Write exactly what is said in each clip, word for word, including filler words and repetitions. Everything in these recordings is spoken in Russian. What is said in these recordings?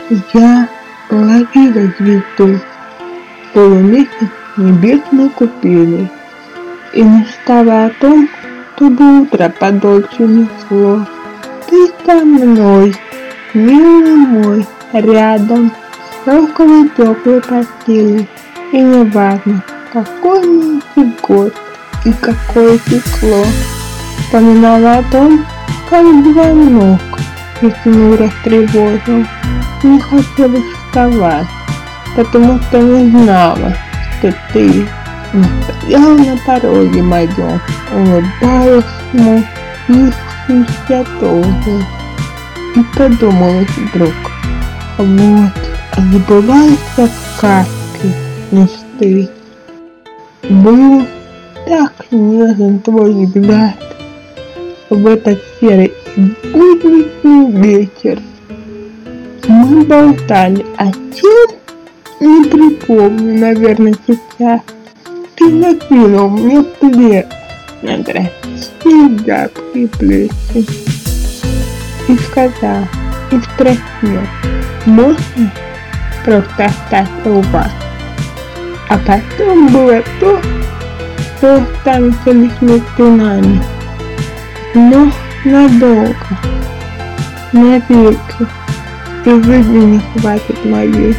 Я ловила звезду, полумесяц небесной купели, и мечтала о том, чтобы утро подольше несло. Ты со мной, милый мой, рядом, около теплой постели, и не важно, какой нынче год и какое тепло. Вспоминала о том, как звонок весну растревожил. Не хотелось вставать, потому что не знала, что ты стоял на пороге моем, улыбалась ему, я тоже. И подумалось вдруг, вот, сбываются сказки мечты. Был так нежен твой взгляд в этот серый будничный вечер. Мы болтали о чем, не припомню, наверное, сейчас. Ты накинул мне плед на красивые яркие плечи и сказал, и спросил, можно просто остаться у вас? А потом было то, что останется лишь между нами, но надолго, навеки, и жизни не хватит моей.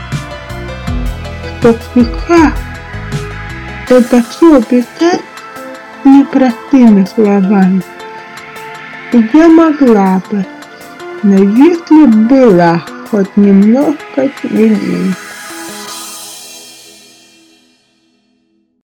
Что века это все описать непростыми словами. Я могла бы, но если б была хоть немножко смелее.